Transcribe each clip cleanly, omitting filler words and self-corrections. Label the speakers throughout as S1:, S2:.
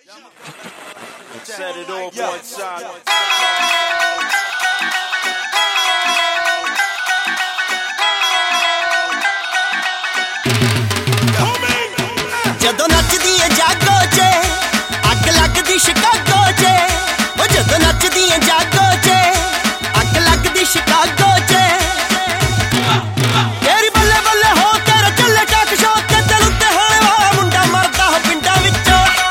S1: Set it off one side.
S2: ਜਦੋਂ ਨੱਚਦੀ ਏ ਜਾਗੋ 'ਚ ਅੱਗ ਲੱਗਦੀ ਸ਼ਿਕਾਗੋ 'ਚ ਉਹ ਜਦੋਂ ਨੱਚਦੀ ਏ ਜਾਗੋ 'ਚ ਅੱਗ ਲੱਗਦੀ ਸ਼ਿਕਾਗੋ 'ਚ ਤੇਰੀ ਬੱਲੇ ਬੱਲੇ ਹੋ ਤੇਰਾ ਚੱਲੇ ਟਾਕ ਸ਼ੋ ਤੇ ਦਿਲ ਉੱਤੇ ਹੋਣੇ ਵਾਲਾ ਮੁੰਡਾ ਮਰਦਾ ਹੋ ਪਿੰਡਾਂ ਵਿੱਚ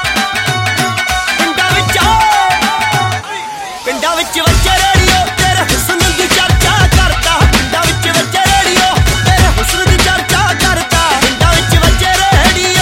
S2: ਵੱਜੇ ਰੇਡੀਓ ਤੇਰੇ ਹੁਸਨ ਦੀ ਚਰਚਾ ਕਰਦਾ ਪਿੰਡਾਂ ਵਿੱਚ ਵੱਜੇ ਰੇਡੀਓ ਤੇਰੇ ਹੁਸਨ ਦੀ ਚਰਚਾ ਕਰਦਾ ਪਿੰਡਾਂ ਵਿੱਚ ਵੱਜੇ ਰੇਡੀਓ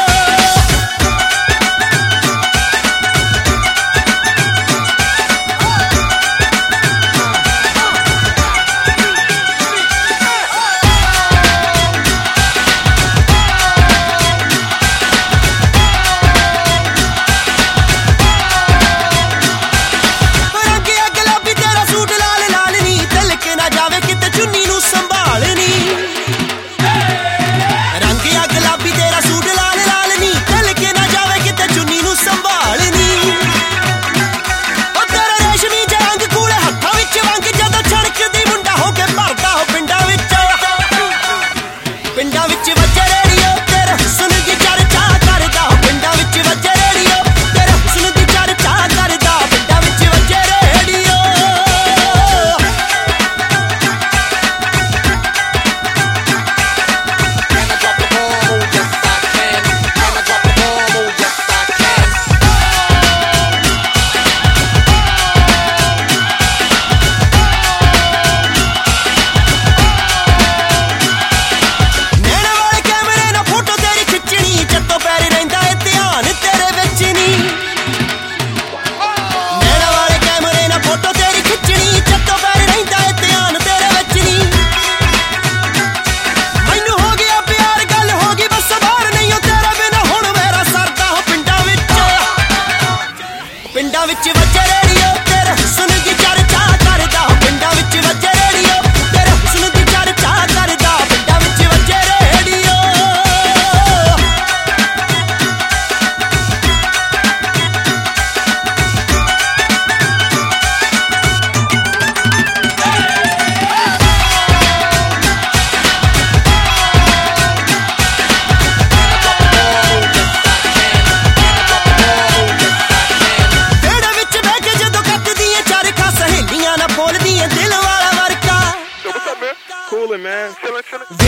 S2: ਪਿੰਡਾਂ ਵਿੱਚ ਵੱਜੇ ਰੇਡੀਓ ਤੇਰੇ ਹੁਸਨ ਦੀ ਚਰਚਾ ਕਰਦਾ ਪਿੰਡਾਂ ਵਿੱਚ ਵੱਜੇ ਰੇਡੀਓ ਤੇਰੇ ਹੁਸਨ ਦੀ ਚਰਚਾ ਕਰਦਾ ਪਿੰਡਾਂ ਵਿੱਚ ਵੱਜੇ ਰੇਡੀਓ
S1: Coolin', man. Chillin'.